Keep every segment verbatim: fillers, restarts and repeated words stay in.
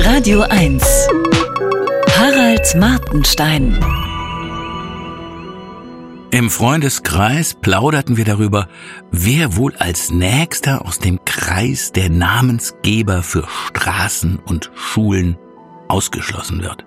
Radio eins. Harald Martenstein. Im Freundeskreis plauderten wir darüber, wer wohl als Nächster aus dem Kreis der Namensgeber für Straßen und Schulen ausgeschlossen wird.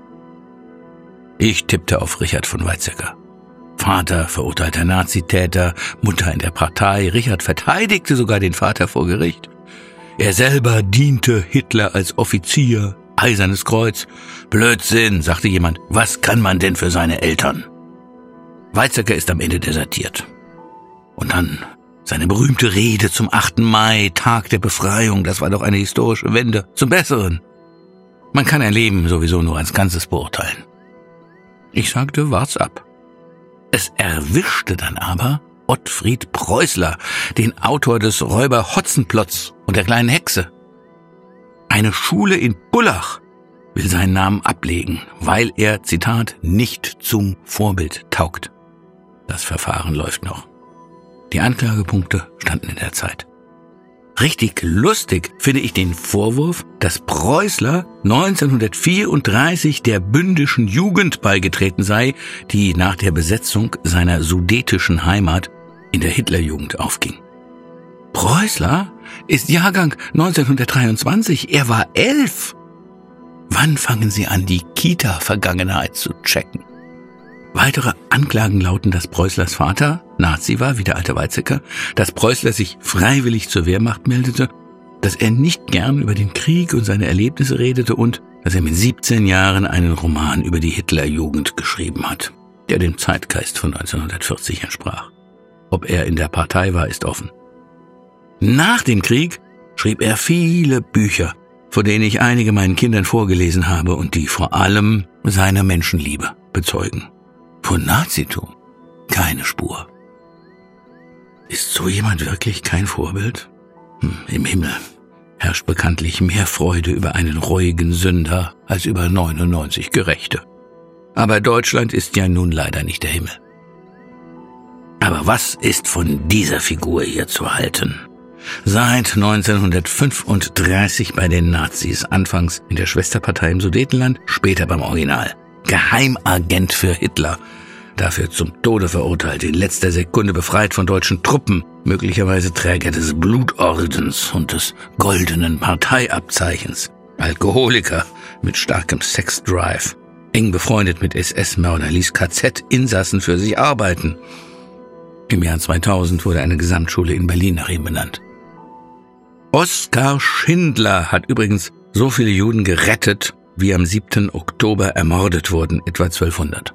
Ich tippte auf Richard von Weizsäcker. Vater verurteilter Nazitäter, Mutter in der Partei. Richard verteidigte sogar den Vater vor Gericht. Er selber diente Hitler als Offizier, Eisernes Kreuz. Blödsinn, sagte jemand. Was kann man denn für seine Eltern? Weizsäcker ist am Ende desertiert. Und dann seine berühmte Rede zum achten Mai, Tag der Befreiung. Das war doch eine historische Wende zum Besseren. Man kann ein Leben sowieso nur als Ganzes beurteilen. Ich sagte, wart's ab. Es erwischte dann aber Ottfried Preußler, den Autor des Räuber Hotzenplotz und der kleinen Hexe. Eine Schule in Bullach will seinen Namen ablegen, weil er, Zitat, nicht zum Vorbild taugt. Das Verfahren läuft noch. Die Anklagepunkte standen in der Zeit. Richtig lustig finde ich den Vorwurf, dass Preußler neunzehnhundertvierunddreißig der bündischen Jugend beigetreten sei, die nach der Besetzung seiner sudetischen Heimat in der Hitlerjugend aufging. Preußler ist Jahrgang neunzehnhundertdreiundzwanzig, er war elf. Wann fangen Sie an, die Kita-Vergangenheit zu checken? Weitere Anklagen lauten, dass Preußlers Vater Nazi war, wie der alte Weizsäcker, dass Preußler sich freiwillig zur Wehrmacht meldete, dass er nicht gern über den Krieg und seine Erlebnisse redete und dass er mit siebzehn Jahren einen Roman über die Hitlerjugend geschrieben hat, der dem Zeitgeist von neunzehnhundertvierzig entsprach. Ob er in der Partei war, ist offen. Nach dem Krieg schrieb er viele Bücher, von denen ich einige meinen Kindern vorgelesen habe und die vor allem seine Menschenliebe bezeugen. Von Nazitum keine Spur. Ist so jemand wirklich kein Vorbild? Hm, im Himmel herrscht bekanntlich mehr Freude über einen reuigen Sünder als über neunundneunzig Gerechte. Aber Deutschland ist ja nun leider nicht der Himmel. Aber was ist von dieser Figur hier zu halten? Seit neunzehnhundertfünfunddreißig bei den Nazis, anfangs in der Schwesterpartei im Sudetenland, später beim Original. Geheimagent für Hitler, dafür zum Tode verurteilt, in letzter Sekunde befreit von deutschen Truppen, möglicherweise Träger des Blutordens und des goldenen Parteiabzeichens, Alkoholiker mit starkem Sexdrive, eng befreundet mit S S-Mörder, ließ K Z-Insassen für sich arbeiten. Im Jahr zweitausend wurde eine Gesamtschule in Berlin nach ihm benannt. Oskar Schindler hat übrigens so viele Juden gerettet, wie am siebten Oktober ermordet wurden, etwa zwölfhundert.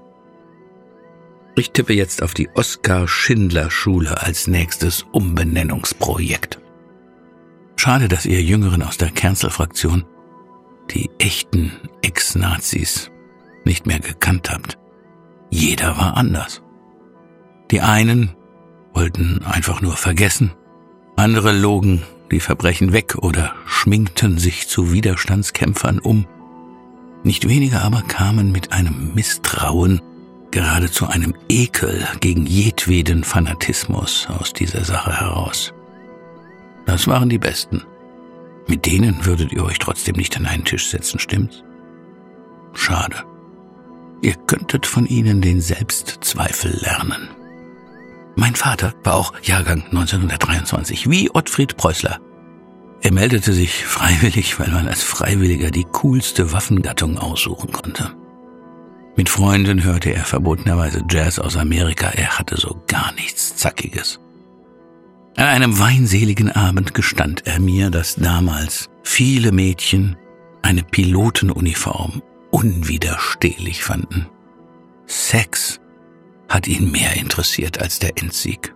Ich tippe jetzt auf die Oskar-Schindler-Schule als nächstes Umbenennungsprojekt. Schade, dass ihr Jüngeren aus der Kernzel-Fraktion die echten Ex-Nazis nicht mehr gekannt habt. Jeder war anders. Die einen wollten einfach nur vergessen, andere logen die Verbrechen weg oder schminkten sich zu Widerstandskämpfern um. Nicht wenige aber kamen mit einem Misstrauen, geradezu einem Ekel gegen jedweden Fanatismus aus dieser Sache heraus. Das waren die Besten. Mit denen würdet ihr euch trotzdem nicht an einen Tisch setzen, stimmt's? Schade. Ihr könntet von ihnen den Selbstzweifel lernen. Mein Vater war auch Jahrgang neunzehnhundertdreiundzwanzig, wie Ottfried Preußler. Er meldete sich freiwillig, weil man als Freiwilliger die coolste Waffengattung aussuchen konnte. Mit Freunden hörte er verbotenerweise Jazz aus Amerika, er hatte so gar nichts Zackiges. An einem weinseligen Abend gestand er mir, dass damals viele Mädchen eine Pilotenuniform unwiderstehlich fanden. Sex hat ihn mehr interessiert als der Endsieg.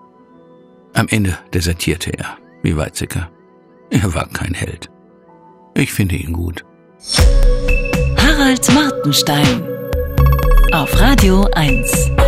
Am Ende desertierte er, wie Weizsäcker. Er war kein Held. Ich finde ihn gut. Harald Martenstein auf Radio eins.